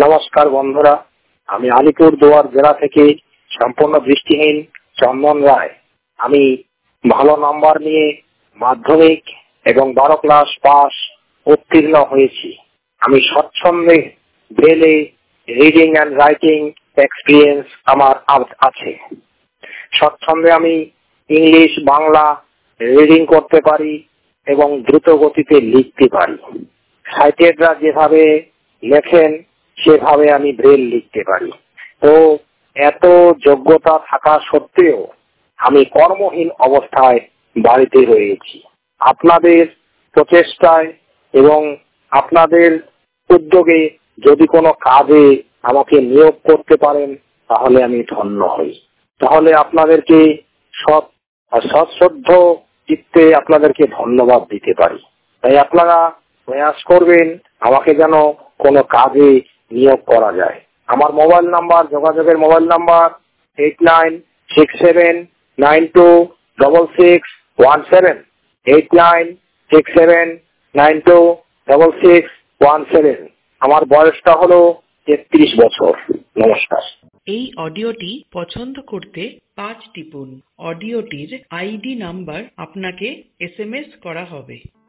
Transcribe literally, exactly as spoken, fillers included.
নমস্কার বন্ধুরা, আমি আলিপুরদুয়ার জেলা থেকে সম্পূর্ণ দৃষ্টিহীন চন্দন রায়। আমি ভালো নাম্বার নিয়ে মাধ্যমিক এবং বারো ক্লাস পাস উত্তীর্ণ হয়েছি। আমি স্বচ্ছন্দে ব্রেলে রিডিং অ্যান্ড রাইটিং এক্সপিরিয়েন্স আমার আছে। স্বচ্ছন্দে আমি ইংলিশ, বাংলা রিডিং করতে পারি এবং দ্রুত গতিতে লিখতে পারি। সাইটেডরা যেভাবে লেখেন সেভাবে আমি ব্রেল লিখতে পারি। তো এত যোগ্যতা থাকা সত্ত্বেও আমি কর্মহীন অবস্থায় বাড়িতে রয়েছি। আপনাদের প্রচেষ্টায় এবং আপনাদের উদ্যোগে যদি কোনো কাজে আমাকে নিয়োগ করতে পারেন তাহলে আমি ধন্য হই। তাহলে আপনাদেরকে সৎ সশ্রদ্ধ চিত্তে আপনাদেরকে ধন্যবাদ দিতে পারি। তাই আপনারা প্রয়াস করবেন আমাকে যেন কোনো কাজে নিয়োগ করা যায়। আমার মোবাইল নাম্বার, যোগাযোগের mobile number eight nine six seven nine two double six one seven eight nine six seven nine two double six one seven. আমার বয়সটা হলো তেত্রিশ বছর। নমস্কার। এই অডিওটি পছন্দ করতে পাঁচ টিপুন। অডিওটির আইডি নাম্বার আপনাকে এস এম এস করা হবে।